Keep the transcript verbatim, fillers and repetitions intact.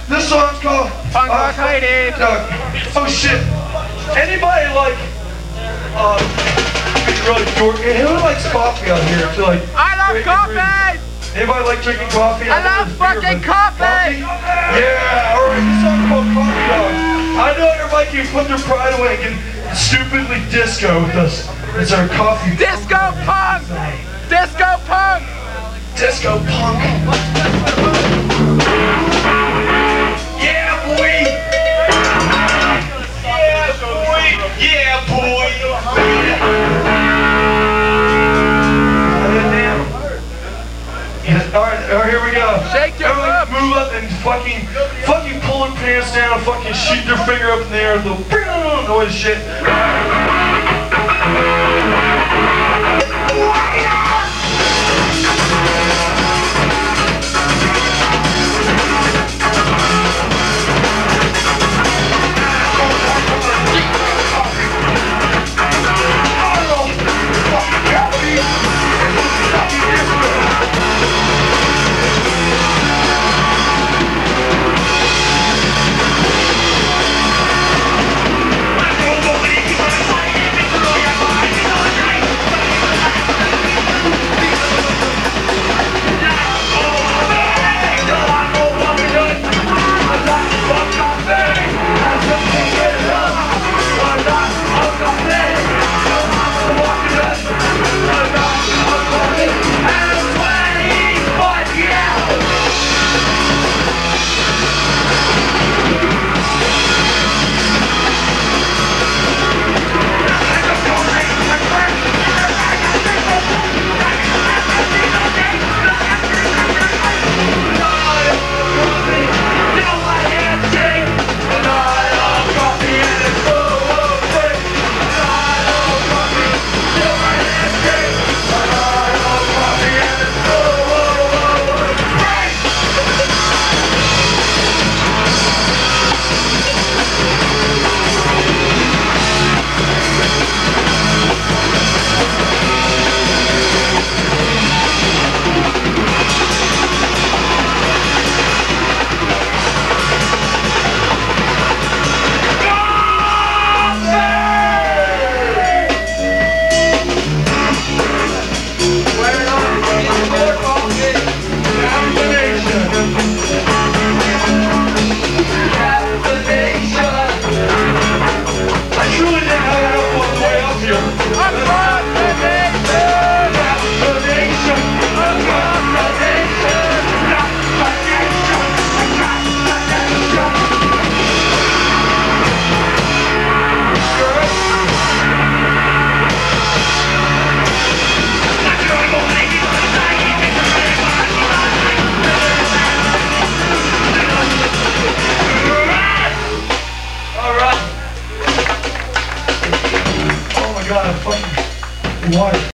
This song's called Punk uh, Rock Lady. uh, oh shit. Anybody like uh really dorky? Who likes coffee out here? To like I love coffee! Anybody like drinking coffee? I love fucking coffee! Yeah, alright, this song's called Coffee Dog. I know everybody can put their pride away and get stupidly disco with us. It's our coffee. Disco punk! Disco punk! Disco punk. Yeah, boy! Yeah, boy! Yeah, boy! Alright, alright, here we go. Shake your Everyone hips. move up and fucking, fucking pull their pants down, fucking shoot their finger up in the air with a little noise shit. God, fucking water.